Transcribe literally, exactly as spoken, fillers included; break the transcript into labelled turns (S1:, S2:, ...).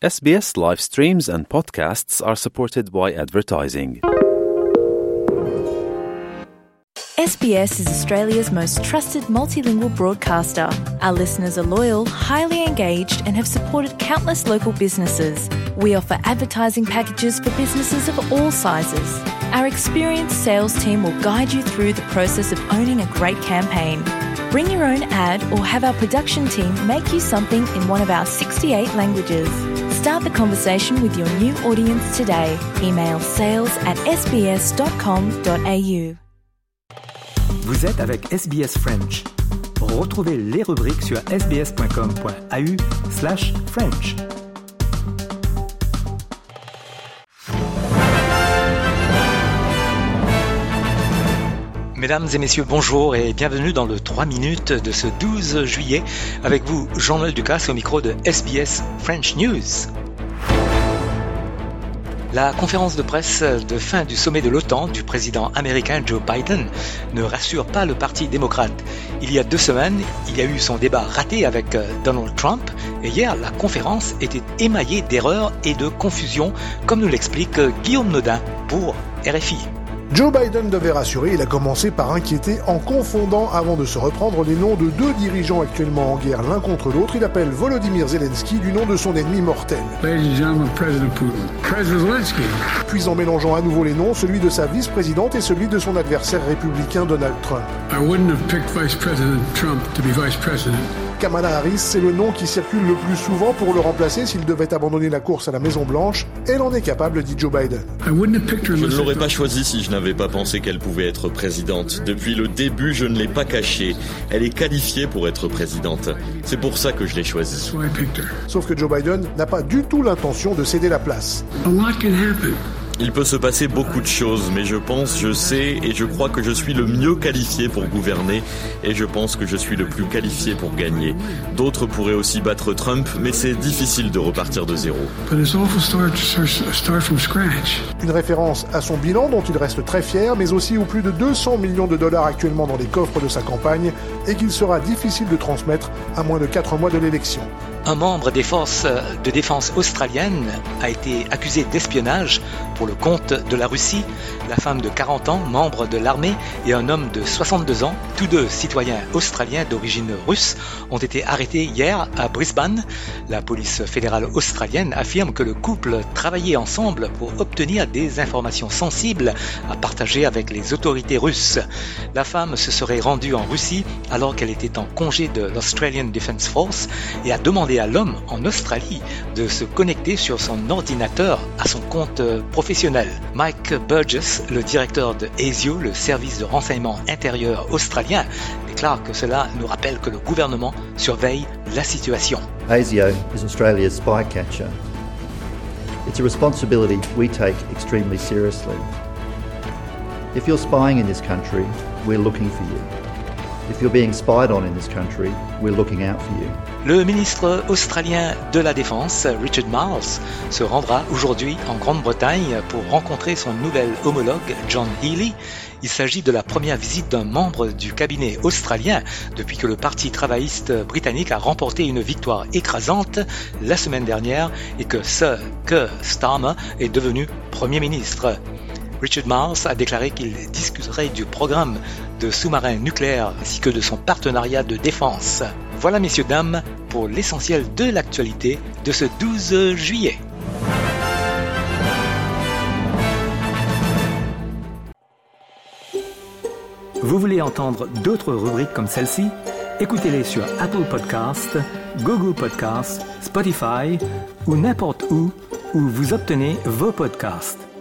S1: S B S live streams and podcasts are supported by advertising.
S2: S B S is Australia's most trusted multilingual broadcaster. Our listeners are loyal, highly engaged, and have supported countless local businesses. We offer advertising packages for businesses of all sizes. Our experienced sales team will guide you through the process of owning a great campaign. Bring your own ad or have our production team make you something in one of our sixty-eight languages. Start the conversation with your new audience today. Email sales at s b s dot com dot a u.
S3: Vous êtes avec S B S French. Retrouvez les rubriques sur s b s dot com dot a u slash French.
S4: Mesdames et messieurs, bonjour et bienvenue dans le trois minutes de ce douze juillet. Avec vous, Jean-Noël Ducasse au micro de S B S French News. La conférence de presse de fin du sommet de l'OTAN du président américain Joe Biden ne rassure pas le Parti démocrate. Il y a deux semaines, il y a eu son débat raté avec Donald Trump et hier, la conférence était émaillée d'erreurs et de confusion, comme nous l'explique Guillaume Nodin pour R F I.
S5: Joe Biden devait rassurer, il a commencé par inquiéter en confondant avant de se reprendre les noms de deux dirigeants actuellement en guerre l'un contre l'autre. Il appelle Volodymyr Zelensky du nom de son ennemi mortel.
S6: Ladies and gentlemen, President Putin. President Zelensky.
S5: Puis en mélangeant à nouveau les noms, celui de sa vice-présidente et celui de son adversaire républicain Donald Trump.
S6: I wouldn't have picked Vice President Trump to be Vice President.
S5: Kamala Harris, c'est le nom qui circule le plus souvent pour le remplacer s'il devait abandonner la course à la Maison-Blanche. Elle en est capable, dit Joe Biden.
S6: I wouldn't have picked her.
S7: Je ne l'aurais pas choisie si je n'avais pas pensé qu'elle pouvait être présidente. Depuis le début, je ne l'ai pas cachée. Elle est qualifiée pour être présidente. C'est pour ça que je l'ai choisie.
S5: Sauf que Joe Biden n'a pas du tout l'intention de céder la place.
S6: A lot can happen.
S7: Il peut se passer beaucoup de choses, mais je pense, je sais et je crois que je suis le mieux qualifié pour gouverner et je pense que je suis le plus qualifié pour gagner. D'autres pourraient aussi battre Trump, mais c'est difficile de repartir de zéro.
S5: Une référence à son bilan dont il reste très fier, mais aussi aux plus de deux cents millions de dollars actuellement dans les coffres de sa campagne et qu'il sera difficile de transmettre à moins de quatre mois de l'élection.
S4: Un membre des forces de défense australiennes a été accusé d'espionnage pour le compte de la Russie. La femme de quarante ans, membre de l'armée, et un homme de soixante-deux ans, tous deux citoyens australiens d'origine russe, ont été arrêtés hier à Brisbane. La police fédérale australienne affirme que le couple travaillait ensemble pour obtenir des informations sensibles à partager avec les autorités russes. La femme se serait rendue en Russie alors qu'elle était en congé de l'Australian Defence Force et a demandé à l'homme en Australie de se connecter sur son ordinateur à son compte professionnel. Mike Burgess, le directeur de ASIO, le service de renseignement intérieur australien, déclare que cela nous rappelle que le gouvernement surveille la situation.
S8: ASIO is Australia's spy catcher. It's a responsibility we take extremely seriously. If you're spying in this country, we're looking for you. If you're being spied on in this country, we're looking out for you.
S4: Le ministre australien de la Défense, Richard Marles, se rendra aujourd'hui en Grande-Bretagne pour rencontrer son nouvel homologue, John Healey. Il s'agit de la première visite d'un membre du cabinet australien depuis que le Parti travailliste britannique a remporté une victoire écrasante la semaine dernière et que Sir Keir Starmer est devenu Premier ministre. Richard Marles a déclaré qu'il discuterait du programme de sous-marins nucléaires ainsi que de son partenariat de défense. Voilà, messieurs, dames, pour l'essentiel de l'actualité de ce douze juillet.
S3: Vous voulez entendre d'autres rubriques comme celle-ci? Écoutez-les sur Apple Podcasts, Google Podcasts, Spotify ou n'importe où où vous obtenez vos podcasts.